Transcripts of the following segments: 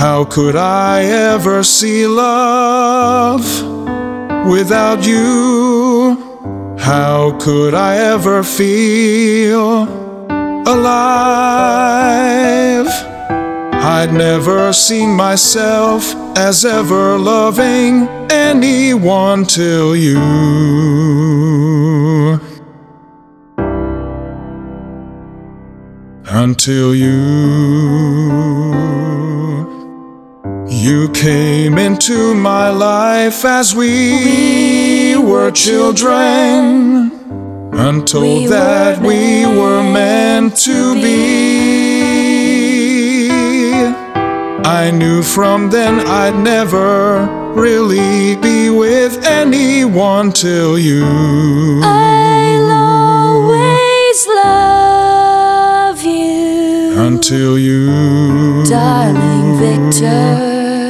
How could I ever see love without you? How could I ever feel alive? I'd never seen myself as ever loving anyone till you. Until you came into my life as we were children, untold that we were meant to be. I knew from then I'd never really be with anyone till you. I'll always love you until you, darling Victor.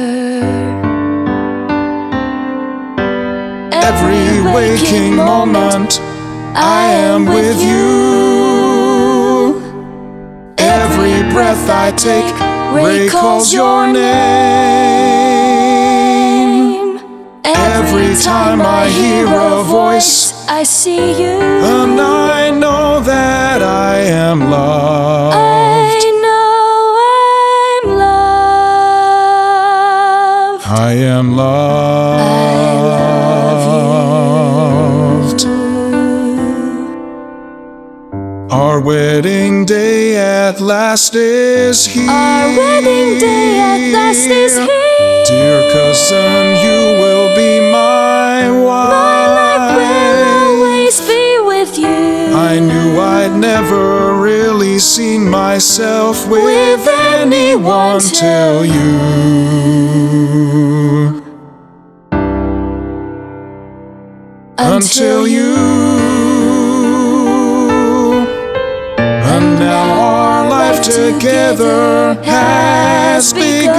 Every waking moment I am with you. Every breath I take recalls your name. Every time I hear a voice, I see you, and I know that I am loved. I know I'm loved. I am loved. I love you. Our wedding day at last is here. Our wedding day at last is here. Dear cousin, you will be my wife. My life will always be with you. I knew I'd never really seen myself with anyone till you. Until you. And now our life together has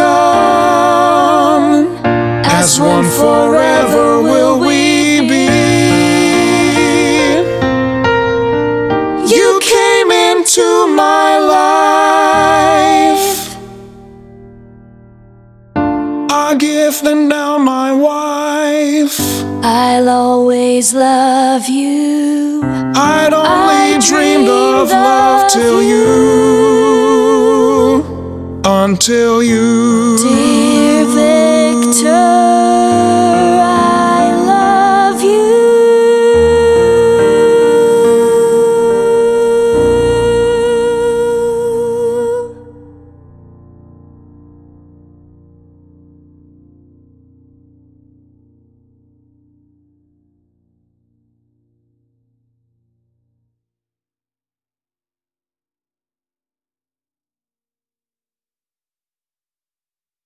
begun. As one forever will we be. You came into my life, a gift and now my wife. I'll always love you. I'd only dreamed of love till you. Until you.